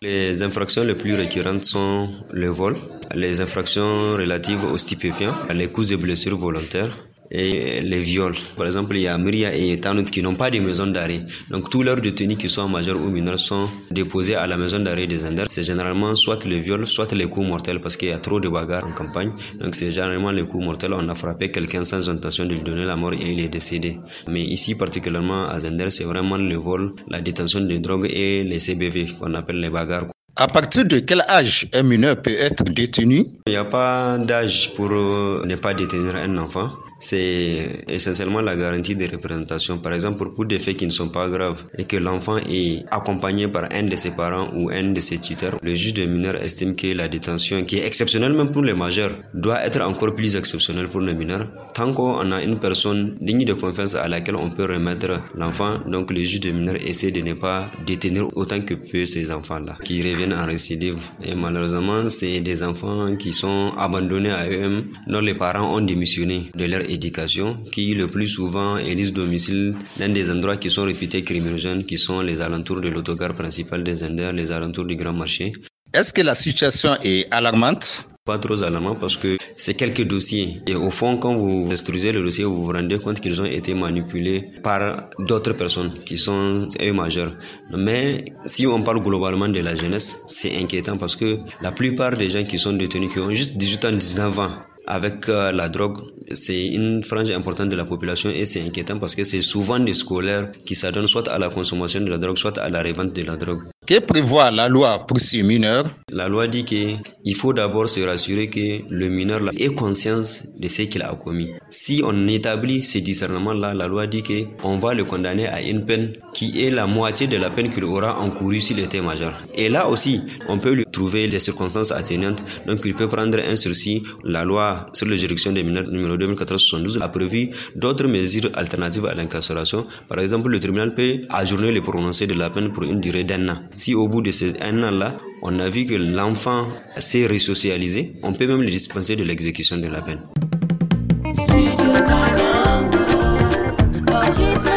Les infractions les plus récurrentes sont le vol, les infractions relatives aux stupéfiants, les coups et blessures volontaires et les viols. Par exemple, il y a Myria et Tanout qui n'ont pas de maison d'arrêt. Donc, tous leurs détenus qui sont majeurs ou mineurs sont déposés à la maison d'arrêt des Anders. C'est généralement soit le viol, soit les coups mortels parce qu'il y a trop de bagarres en campagne. Donc, c'est généralement les coups mortels. On a frappé quelqu'un sans intention de lui donner la mort et il est décédé. Mais ici, particulièrement à Zender, c'est vraiment le vol, la détention de drogue et les CBV qu'on appelle les bagarres. À partir de quel âge un mineur peut être détenu? Il n'y a pas d'âge pour ne pas détenir un enfant. C'est essentiellement la garantie de représentation. Par exemple, pour des faits qui ne sont pas graves et que l'enfant est accompagné par un de ses parents ou un de ses tuteurs, le juge des mineurs estime que la détention, qui est exceptionnelle même pour les majeurs, doit être encore plus exceptionnelle pour les mineurs. Tant qu'on a une personne digne de confiance à laquelle on peut remettre l'enfant, donc le juge des mineurs essaie de ne pas détenir autant que peut ces enfants-là, qui reviennent en récidive. Et malheureusement, c'est des enfants qui sont abandonnés à eux-mêmes, dont les parents ont démissionné de leur éducation, qui le plus souvent élisent domicile dans des endroits qui sont réputés criminogènes, qui sont les alentours de l'autogare principale des Anders, les alentours du Grand Marché. Est-ce que la situation est alarmante? Pas trop alarmant parce que c'est quelques dossiers. Et au fond, quand vous instruisez le dossier, vous vous rendez compte qu'ils ont été manipulés par d'autres personnes qui sont eux majeurs. Mais si on parle globalement de la jeunesse, c'est inquiétant parce que la plupart des gens qui sont détenus, qui ont juste 18 ans, 19 ans, avec la drogue, c'est une frange importante de la population et c'est inquiétant parce que c'est souvent des scolaires qui s'adonnent soit à la consommation de la drogue, soit à la revente de la drogue. Que prévoit la loi pour ces mineurs? La loi dit qu'il faut d'abord se rassurer que le mineur ait conscience de ce qu'il a commis. Si on établit ce discernement-là, la loi dit qu'on va le condamner à une peine qui est la moitié de la peine qu'il aura encourue s'il était majeur. Et là aussi, on peut lui trouver des circonstances atténuantes. Donc il peut prendre un sursis. La loi sur les juridictions des mineurs numéro 2014-72 a prévu d'autres mesures alternatives à l'incarcération. Par exemple, le tribunal peut ajourner le prononcé de la peine pour une durée d'1 an. Si au bout de ces 1 an-là, on a vu que l'enfant s'est resocialisé, on peut même le dispenser de l'exécution de la peine.